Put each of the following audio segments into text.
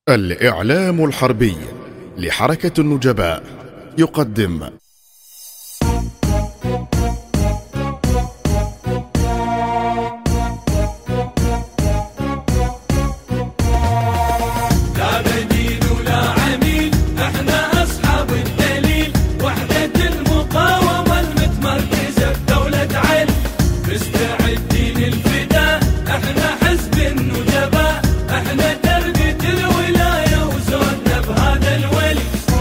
الإعلام الحربي لحركة النجباء يقدم لا بديل ولا عميل، احنا اصحاب الدليل، وحدة المقاومة المتمركزة بدولة علي، مستعدين الفداء، احنا حزب النجباء، احنا تربية الولاية وزودنا بهذا الولي.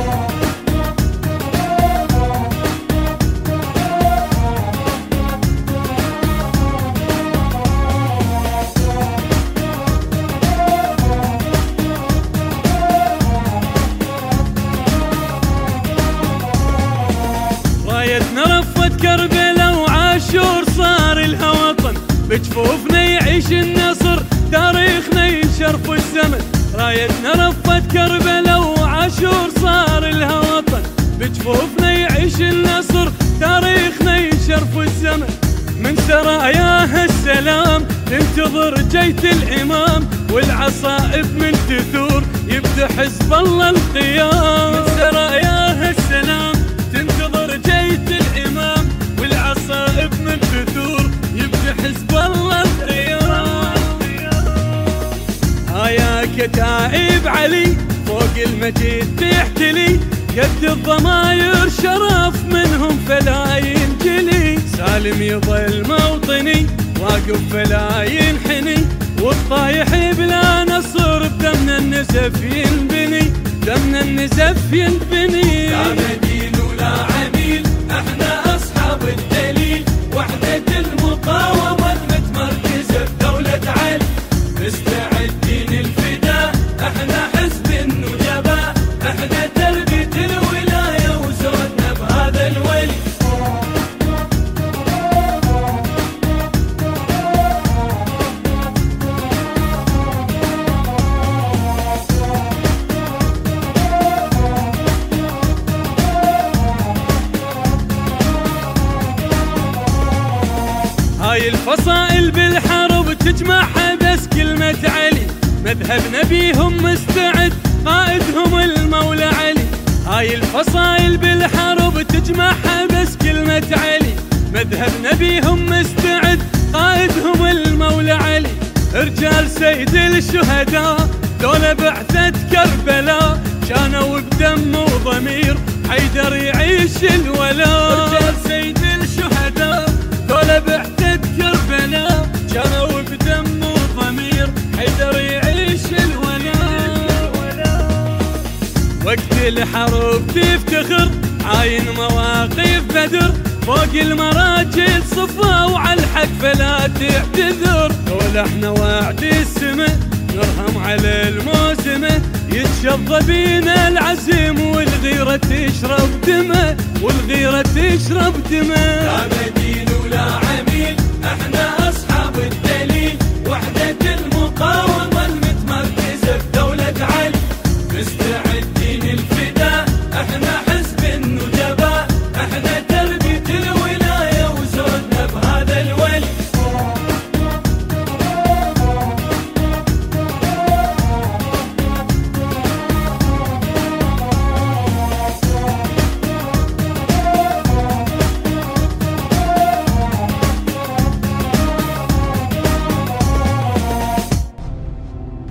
رايتنا رفت كربلاء وعاشور صار لها وطن، بجفوفنا يعيش النصر، تاريخنا ينشر في الزمن. رايتنا رفت كربلاء وعاشور صار لها وطن، بجفوفنا يعيش النصر، تاريخنا ينشر في الزمن. من سراياها السلام تنتظر جيت الإمام، والعصائب من تثور يبدأ حزب الله القيام. من سراياها السلام تنتظر جيت الإمام، والعصائب من تثور يبدأ حزب الله القيام. يا كتائب علي فوق المجيد تحتلي، قد الضماير شرف منهم فلا ينجلي. سالم يظل موطني واقف فلا ينحني، والطايح بلا نصر بدمنا النزف ينبني، دمنا النزف ينبني. لا بديل ولا عميل، احنا اصحاب الدليل، وحدة المقاومة المتمركزة بدولة علي، مستعدين الفداء، احنا حزب النجباء، احنا تربية الولاية وزودنا بهذا الولي. هاي الفصائل بالحرب تجمعها بس كلمة علي، مذهبنا بيهم مستعد، قائدهم المولى علي. هاي الفصائل بالحرب تجمعها بس كلمة علي، مذهبنا بيهم مستعد، قائدهم المولى علي. رجال سيد الشهداء ذولا بعثة كربلاء، كانوا بدم وضمير حيدر يعيش الولاء. رجال سيد الشهداء ذولا بعثة كربلاء، كانوا بدم وضمير حيدر يعيش الولاء. وقت الحرب تفتخر عاين مواقف بدر، فوق المراجل صفا وعلى الحق فلا تعتذر. قول احنا وعد السماء نرهم على الموسمة، يتشظى بينا العزم والغيرة تشرب دمه، والغيرة تشرب دمه. لا بديل ولا عميل، احنا اصحاب الدليل، وحدة المقاومة المتمركزة بدولة علي، مستعدين الفداء، احنا حزب النجباء، احنا تربية الولاية وزودنا بهذا الولي.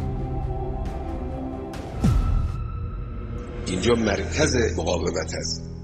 اینجا مرکز مقاومت است.